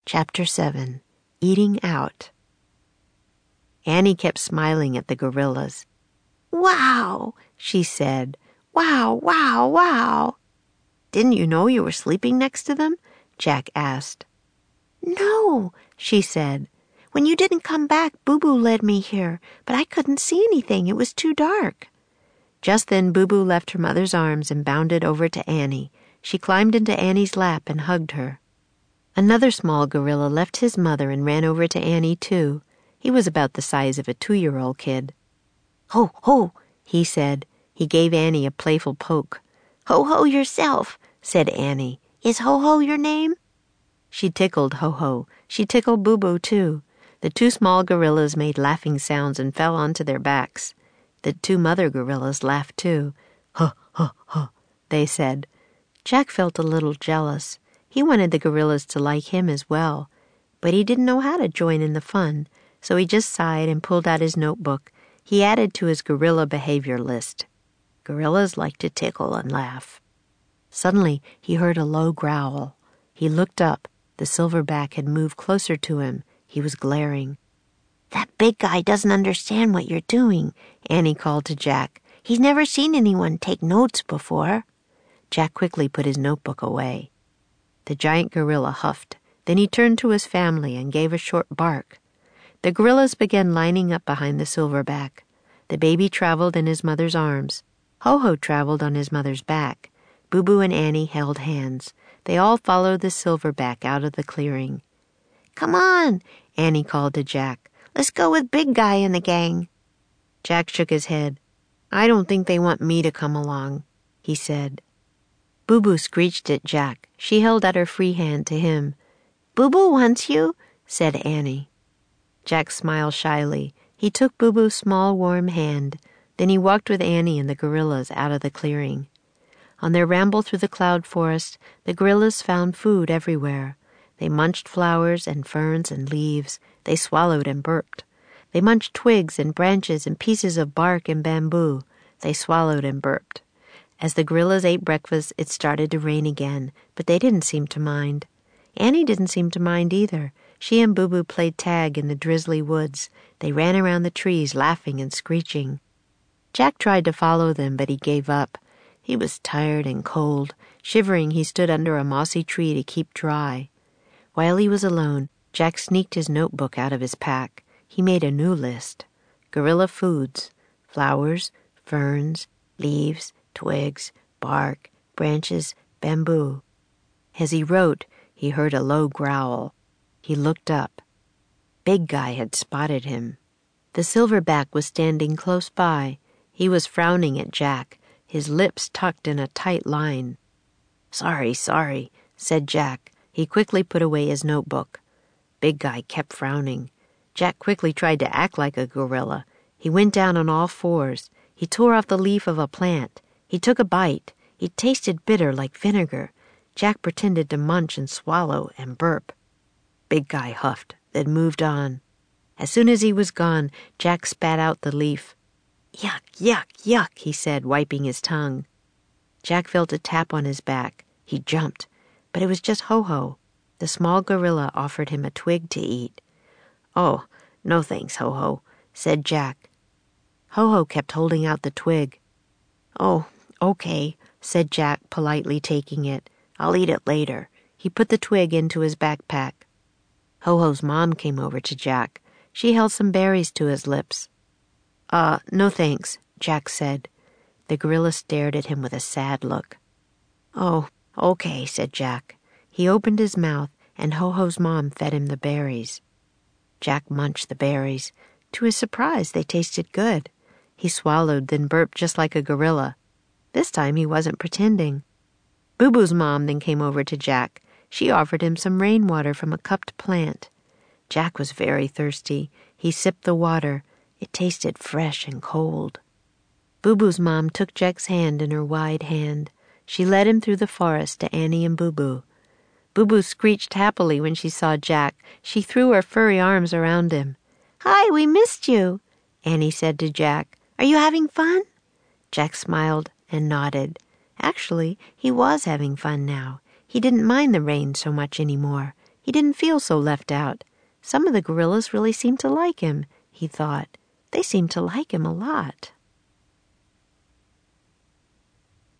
Chapter 7. Eating Out. Annie kept smiling at the gorillas. "Wow," she said. "Wow, wow, wow." "Didn't you know you were sleeping next to them?" Jack asked. "No," she said. "When you didn't come back, Boo Boo led me here, but I couldn't see anything. It was too dark." Just then Boo Boo left her mother's arms and bounded over to Annie. She climbed into Annie's lap and hugged her. Another small gorilla left his mother and ran over to Annie, too. He was about the size of a 2-year-old kid. "Ho, ho," he said. He gave Annie a playful poke. "Ho-ho yourself," said Annie. "Is Ho-ho your name?" She tickled Ho-ho. She tickled Boo Boo, too. The 2 small gorillas made laughing sounds and fell onto their backs. The 2 mother gorillas laughed, too. "Huh, huh, huh," they said. Jack felt a little jealous. He wanted the gorillas to like him as well, but he didn't know how to join in the fun, so he just sighed and pulled out his notebook. He added to his gorilla behavior list. Gorillas like to tickle and laugh. Suddenly, he heard a low growl. He looked up. The silverback had moved closer to him. He was glaring. "That big guy doesn't understand what you're doing," Annie called to Jack. "He's never seen anyone take notes before." Jack quickly put his notebook away. The giant gorilla huffed. Then he turned to his family and gave a short bark. The gorillas began lining up behind the silverback. The baby traveled in his mother's arms. Ho-ho traveled on his mother's back. Boo Boo and Annie held hands. They all followed the silverback out of the clearing. "Come on," Annie called to Jack. "Let's go with Big Guy and the gang." Jack shook his head. "I don't think they want me to come along," he said. Boo Boo screeched at Jack. She held out her free hand to him. "Boo Boo wants you," said Annie. Jack smiled shyly. He took Boo Boo's small, warm hand. Then he walked with Annie and the gorillas out of the clearing. On their ramble through the cloud forest, the gorillas found food everywhere. They munched flowers and ferns and leaves. They swallowed and burped. They munched twigs and branches and pieces of bark and bamboo. They swallowed and burped. As the gorillas ate breakfast, it started to rain again, but they didn't seem to mind. Annie didn't seem to mind either. She and Boo Boo played tag in the drizzly woods. They ran around the trees, laughing and screeching. Jack tried to follow them, but he gave up. He was tired and cold. Shivering, he stood under a mossy tree to keep dry. While he was alone, Jack sneaked his notebook out of his pack. He made a new list. Gorilla foods: flowers, ferns, leaves, twigs, bark, branches, bamboo. As he wrote, he heard a low growl. He looked up. Big Guy had spotted him. The silverback was standing close by. He was frowning at Jack, his lips tucked in a tight line. Sorry, said Jack. He quickly put away his notebook. Big Guy kept frowning. Jack quickly tried to act like a gorilla. He went down on all fours. He tore off the leaf of a plant. He took a bite. It tasted bitter like vinegar. Jack pretended to munch and swallow and burp. Big Guy huffed, then moved on. As soon as he was gone, Jack spat out the leaf. Yuck, yuck, yuck, he said, wiping his tongue. Jack felt a tap on his back. He jumped, but it was just Ho-ho. The small gorilla offered him a twig to eat. Oh, no thanks, Ho-ho, said Jack. Ho-ho kept holding out the twig. Oh, okay, said Jack, politely taking it. I'll eat it later. He put the twig into his backpack. Ho-ho's mom came over to Jack. She held some berries to his lips. No thanks, Jack said. The gorilla stared at him with a sad look. Oh, okay, said Jack. He opened his mouth, and Ho-ho's mom fed him the berries. Jack munched the berries. To his surprise, they tasted good. He swallowed, then burped just like a gorilla. This time he wasn't pretending. Boo Boo's mom then came over to Jack. She offered him some rainwater from a cupped plant. Jack was very thirsty. He sipped the water. It tasted fresh and cold. Boo Boo's mom took Jack's hand in her wide hand. She led him through the forest to Annie and Boo Boo. Boo Boo screeched happily when she saw Jack. She threw her furry arms around him. Hi, we missed you, Annie said to Jack. Are you having fun? Jack smiled and nodded. Actually, he was having fun now. He didn't mind the rain so much anymore. He didn't feel so left out. Some of the gorillas really seemed to like him, he thought. They seemed to like him a lot.